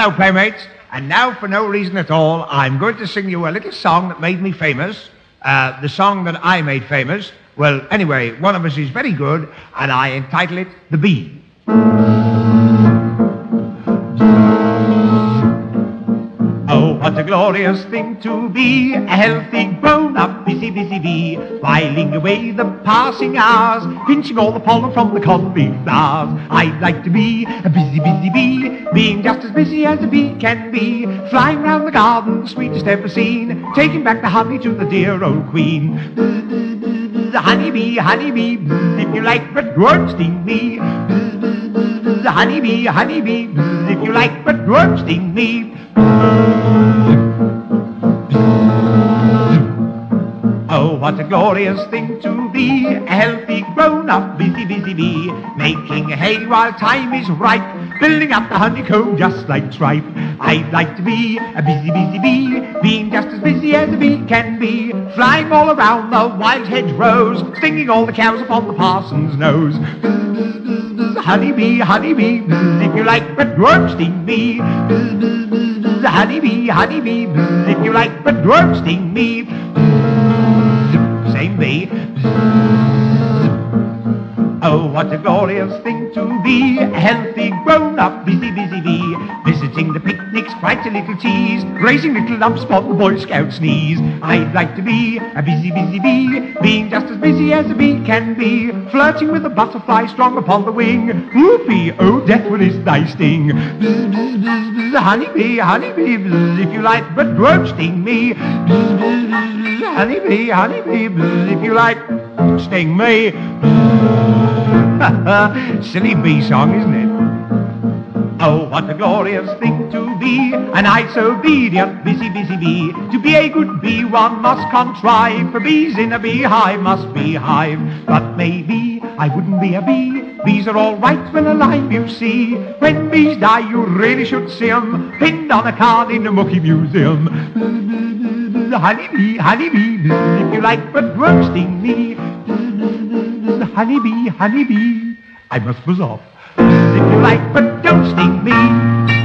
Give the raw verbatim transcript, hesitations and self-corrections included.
now, playmates, and now for no reason at all, I'm going to sing you a little song that made me famous. Uh, the song that I made famous. Well, anyway, one of us is very good, and I entitle it The Bee. Oh, what a glorious thing to be, a healthy, grown-up, busy, busy bee, whiling away the passing hours, pinching all the pollen from the convict flowers. I'd like to be a busy, busy bee, being just as busy as a bee can be, flying round the garden, the sweetest ever seen, taking back the honey to the dear old queen. The honeybee, honeybee, if you like, but won't sting me. The honeybee, honeybee, if you like, but won't sting me. Oh, what a glorious thing to be, a healthy, grown-up, busy, busy bee, making hay while time is ripe, building up the honeycomb just like tripe. I'd like to be a busy, busy bee, being just as busy as a bee can be, flying all around the wild hedgerows, stinging all the cows upon the parson's nose. Honeybee, honeybee, if you like, but won't sting me. Honeybee, honeybee, if you like, but won't sting me. Same bee. Oh, what a glorious thing to be, a healthy, grown-up, busy, busy bee, visiting the picnics, quite a little tease, raising little lumps upon the Boy Scout's knees. I'd like to be a busy, busy bee, being just as busy as a bee can be, flirting with a butterfly strong upon the wing. Whoopee, oh, death will is thy sting. Bzz, bzz, bzz, bzz, honeybee, honeybee, bzz, if you like, but won't sting me. Bzz, bzz, bzz, honeybee, honeybee, bzz, if you like, sting me. Silly bee song, isn't it? Oh, what a glorious thing to be, a nice, obedient, busy, busy bee. To be a good bee, one must contrive, for bees in a beehive must be hive. But maybe I wouldn't be a bee. Bees are all right when alive, you see. When bees die, you really should see 'em pinned on a card in a mucky museum. Honeybee, honeybee, if you like, but won't sting me. Honeybee, honeybee, I must buzz off. If you like, but don't sting me.